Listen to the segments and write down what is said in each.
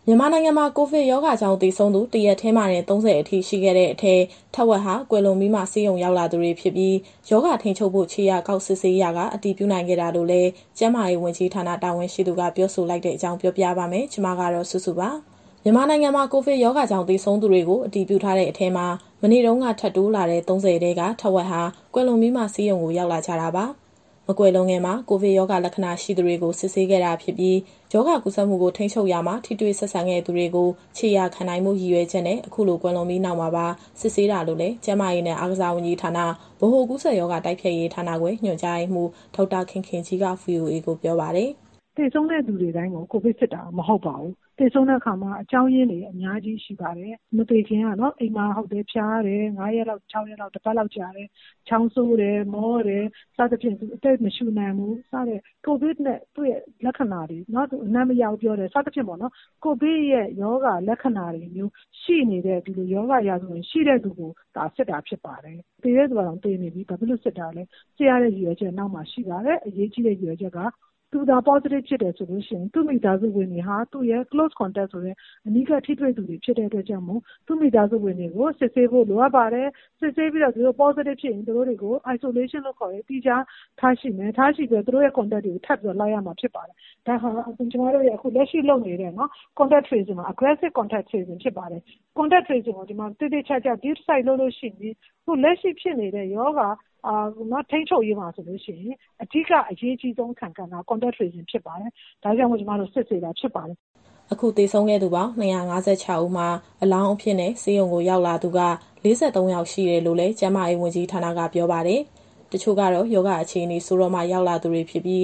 မြန်မာနိုင်ငံမှာကိုဗစ်ရောဂါကြောင့်သေဆုံးသူတရက်ထဲမှာတင်30အထိရှိခဲ့တဲ့အထဲထက်ဝက်ဟာကွယ်လွန်ပြီးမှဆေးရုံရောက်လာသူတွေဖြစ်ပြီးရောဂါထိန်းချုပ်ဖို့ခြေရာကောက်စစ်ဆေးရာကအတည်ပြုနိုင်ခဲ့တာလို့လည်းကျန်းမာရေးဝန်ကြီးဌာနတာဝန်ရှိသူကပြောဆိုလိုက်တဲ့အကြောင်းပြောပြပါမယ်။ကျွန်မကတော့စုစုပါ။မြန်မာနိုင်ငံမှာကိုဗစ်ရောဂါကြောင့်သေဆုံးသူတွေကိုအတည်ပြုထားတဲ့အထဲမှာမနေ့တုန်းကထပ်တိုးလာတဲ့30တဲကထက်ဝက်ဟာကွယ်လွန်ပြီးမှဆေးရုံကိုရောက်လာကြတာပါ။မကွယ်လွန်ခင်မှာကိုဗစ်ရောဂါလက္ခဏာရှိသူတွေကိုစစ်ဆေးခဲ့တာဖြစ်ပြီးရောဂါကူးစက်မှုကိုထိန်းချုပ်ရမှာထိတွေ့ဆက်ဆံခဲ့သူတွေကိုခြေရာခံနိုင်မှုရည်ရွယ်ချက်နဲ့အခုလိုကွယ်လွန်ပြီးနောက်မှာပါစစ်ဆေးတာလို့လည်းကျန်းမာရေးနဲ့အားကစားဝန်ကြီးဌာနဗဟိုကူးစက်ရောဂါတိုက်ဖျက်ရေးဌာနခွဲညွှန်ကြားရေးမှူးဒေါက်တာခင်ခင်ကြီးက VOA ကိုပြောပါတယ်။သေဆုံးတဲ့သူတွေတိုင်းကိုကိုဗစ်ဖြစ်တာမဟုတ်ပါဘူး။သေဆုံးတဲ့အခါမှာအကြောင်းရင်းတွေအများကြီးရှိပါတယ်။မသေခင်ကတော့အိမ်မှာဟုတ်တယ်ဖျားတယ်9ရက်လောက်6ရက်လောက်တစ်ပတ်လောက်ကြာတယ်။ချောင်းဆိုးတယ်မောတယ်စသဖြင့်အသက်မရှူနိုင်ဘူးစတဲ့ကိုဗစ်နဲ့သူ့ရဲ့လက္ခဏာတွေသူအနံ့မရဘူးပြောတယ်စသဖြင့်ပေါ့နော်။ကိုဗစ်ရဲ့ယောဂလက္ခဏာတွေမျိုးရှိနေတဲ့ဒီလိုယောဂရာဇဝင်ရှိတဲ့သူကိုစစ်တာဖြစ်ပါတယ်။သေတဲ့သူကတော့သေနေပြီဘာဖြစ်လို့စစ်တာလဲ။စစ်ရတဲ့ရည်ရွယ်ချက်နောက်မှာရှိပါတယ်။အရေးကြီးတဲ့ရည်ရွယ်ချက်ကသူသာ positive ဖြစ်တယ်ဆိုလို့ရှိရင်သူ့မိသားစုဝင်တွေဟာသူ့ရဲ့ close contact ဆိုတဲ့အနီးကပ်ထိတွေ့သူတွေဖြစ်တဲ့အတွက်ကြောင့်မို့သူ့မိသားစုဝင်တွေကိုစစ်ဆေးဖို့လိုအပ်ပါတယ်စစ်ဆေးပြီးတော့သူတို့ positive ဖြစ်ရင်သူတို့တွေကို isolation လို့ခေါ်တဲ့တိကျထားရှိမယ်ထားရှိပြီးတော့သူတို့ရဲ့ contact တွေကိုထပ်ပြီးတော့လိုက်ရမှာဖြစ်ပါတယ်ဒါဟာကျွန်တော်တို့ရဲ့အခုလက်ရှိလုပ်နေတဲ့နော် contact tracing မှာ aggressive contact tracing ဖြစ်ပါတယ် contact tracing ကိုဒီမှာတိတိကျကျ deep site လုပ်လို့ရှိရင်အခုလက်ရှိဖြစ်နေတဲ့ယောဂထိန်းချုပ်ရေးမှာဆိုလို့ရှိရင်အဓိကအရေးကြီးဆုံးခံကဏ္ဍ contact tracing ဖြစ်ပါတယ်။ဒါကြောင့်မို့ကျွန်တော်တို့စစ်ဆေးတာဖြစ်ပါတယ်။အခုသေဆုံးခဲ့သူပေါင်း256ဦးမှာအလောင်းအဖြစ်နဲ့ဆေးရုံကိုရောက်လာသူက43ယောက်ရှိတယ်လို့လည်းကျန်းမာရေးဝန်ကြီးဌာနကပြောပါတယ်။တချို့ကတော့ယောဂအခြေအနေဆိုတော့မှရောက်လာသူတွေဖြစ်ပြီး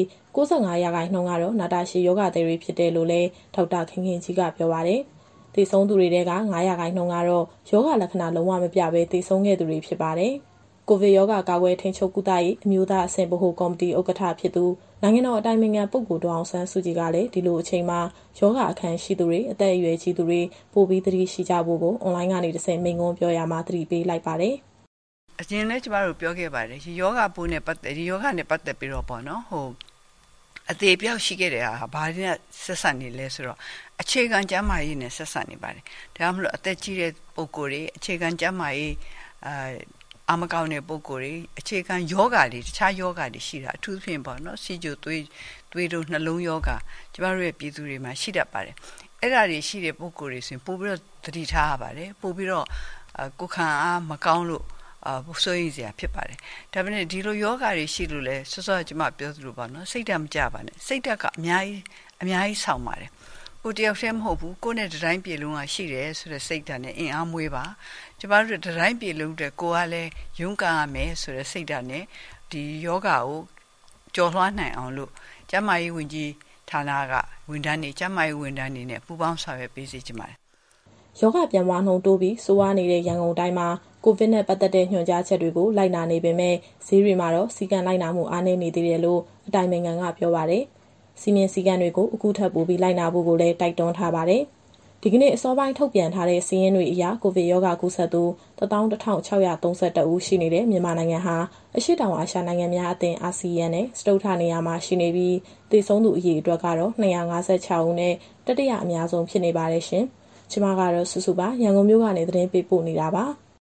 95%ကတော့နာတာရှည်ယောဂသည်တွေဖြစ်တယ်လို့လည်းဒေါက်တာခင်ခင်ကြီးကပြောပါတယ်။သေဆုံးသူတွေထဲက9%ကတော့ယောဂလက္ခဏာလုံးဝမပြဘဲသေဆုံးခဲ့သူတွေဖြစ်ပါတယ်။ကိုဗစ်ရောဂါကာကွယ်ထိန်းချုပ်ကုသရေးအမျိုးသားအဆင့်ဗဟိုကော်မတီဥက္ကဋ္ဌဖြစ်သူနိုင်ငံတော်အတိုင်ပင်ခံပုဂ္ဂိုလ်ဒေါ်အောင်ဆန်းစုကြည်ကလည်းဒီလိုအချိန်မှာယောဂအခမ်းရှိသူတွေအသက်အရွယ်ကြီးသူတွေပိုပြီးသတိရှိကြဖို့ကိုအွန်လိုင်းကနေတဆင့်မိန့်ခွန်းပြောရမှာသတိပေးလိုက်ပါတယ်။အရင်လည်းကျမတို့ပြောခဲ့ပါတယ်။ယောဂပိုးနဲ့ပတ်သက်ယောဂနဲ့ပတ်သက်ပြီးတော့ပေါ့နော်အသေးပြောက်ရှိခဲ့တဲ့ဟာဘာနဲ့ဆက်ဆက်နေလဲဆိုတော့အခြေခံကျန်းမာရေးနဲ့ဆက်ဆက်နေပါတယ်။ဒါမှမဟုတ်အသက်ကြီးတဲ့ပုဂ္ဂိုလ်တွေအခြေခံကျန်းမာရေးအာမကောင်းတဲ့ပုဂ္ဂိုလ်တွေအခြေခံယောဂတွေတခြားယောဂတွေရှိတာအထူးသဖြင့်ပေါ့နော်စီဂျိုသွေးတို့နှလုံးယောဂကျမတို့ရဲ့ပြည်သူတွေမှာရှိတတ်ပါတယ်အဲ့ဒါတွေရှိတဲ့ပုဂ္ဂိုလ်တွေဆိုရင်ပို့ပြီးတော့သတိထားရပါတယ်ပို့ပြီးတော့ကိုယ်ခံအားမကောင်းလို့ဆိုရင်စရာဖြစ်ပါတယ်ဒါပေမဲ့ဒီလိုယောဂတွေရှိလို့လဲစောစောကျမပြောသလိုပါနော်စိတ်ဓာတ်မကြပါနဲ့စိတ်ဓာတ်ကအများကြီးဆောင်ပါတယ်ကိုတယောက်တည်းမဟုတ်ဘူးကိုနဲ့တတိုင်းပြေလုံးကရှိတယ်ဆိုတဲ့စိတ်ဓာတ်နဲ့အင်အားမွေးပါကျမတို့တတိုင်းပြေလုံးတဲ့ကိုကလည်းရုန်းကန်ရမယ်ဆိုတဲ့စိတ်ဓာတ်နဲ့ဒီယောဂကိုကျော်လွှားနိုင်အောင်လို့ကျမကြီးဝန်ကြီးဌာနကဝန်ထမ်းတွေကျမကြီးဝန်ထမ်းတွေနဲ့ပူးပေါင်းဆောင်ရွက်ပေးစီကြပါတယ်ယောဂပြန်ပွားနှုန်းတိုးပြီးဆိုးဝါးနေတဲ့ရန်ကုန်တိုင်းမှာကိုဗစ်နဲ့ပတ်သက်တဲ့ညွှန်ကြားချက်တွေကိုလိုက်နာနေပေမဲ့ဈေးတွေမှာတော့စီကံလိုက်နာမှုအားနည်းနေသေးတယ်လို့အတိုင်ပင်ခံကပြောပါတယ်စီမင်းစည်းကမ်းတွေကိုအခုထပ်ပိုပြီးလိုက်နာဖို့ကိုလည်းတိုက်တွန်းထားပါတယ်။ဒီကနေ့အစောပိုင်းထုတ်ပြန်ထားတဲ့စာရင်းတွေအရကိုဗစ်ရောဂါကူးစက်သူ11632ဦးရှိနေတဲ့မြန်မာနိုင်ငံဟာအရှေ့တောင်အာရှနိုင်ငံများအသင်းအာဆီယံနဲ့စတုတ္ထနေရာမှာရှိနေပြီးသေဆုံးသူအရေအတွက်ကတော့256ဦးနဲ့တတိယအများဆုံးဖြစ်နေပါတယ်ရှင်။ကျွန်မကတော့စုစုပါရန်ကုန်မြို့ကနေသတင်းပေးပို့နေတာပါ။